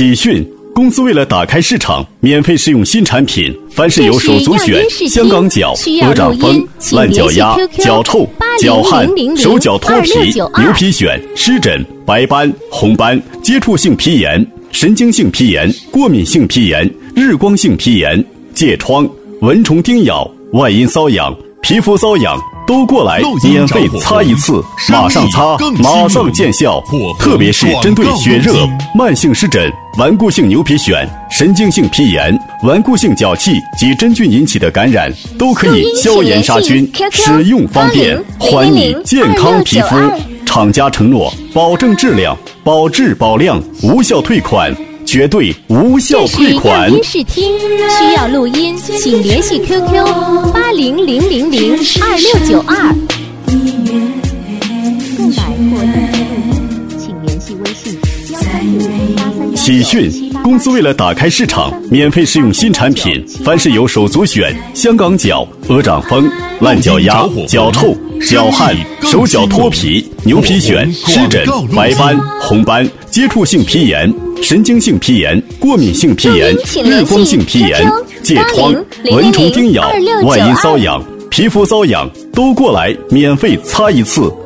喜讯！公司为了打开市场，免费试用新产品。凡是有手足癣、香港脚、鹅掌风、烂脚丫、脚臭、脚汗、手脚脱皮、牛皮癣、湿疹、白斑、红斑、接触性皮炎、神经性皮炎、过敏性皮炎、日光性皮炎、疥疮、蚊虫叮咬、外阴瘙痒、皮肤瘙痒，都过来免费擦一次，马上擦，马上见效。特别是针对血热、慢性湿疹、顽固性牛皮癣、神经性皮炎、顽固性脚气及真菌引起的感染，都可以消炎杀菌，使用方便，还你健康皮肤。厂家承诺保证质量，保质保量，无效退款，绝对无效退款。 这是试听，需要录音，请联系 QQ 80002692。购买或订阅录音，请联系微信。 喜讯！公司为了打开市场，免费试用新产品。凡是有手足癣、香港脚、鹅掌风、烂脚丫、脚臭、脚汗、手脚脱皮、牛皮癣、湿疹、白斑、红斑、接触性皮炎、神经性皮炎、过敏性皮炎、日光性皮炎、疥疮、蚊虫叮咬、外阴瘙痒、皮肤瘙痒，都过来免费擦一次，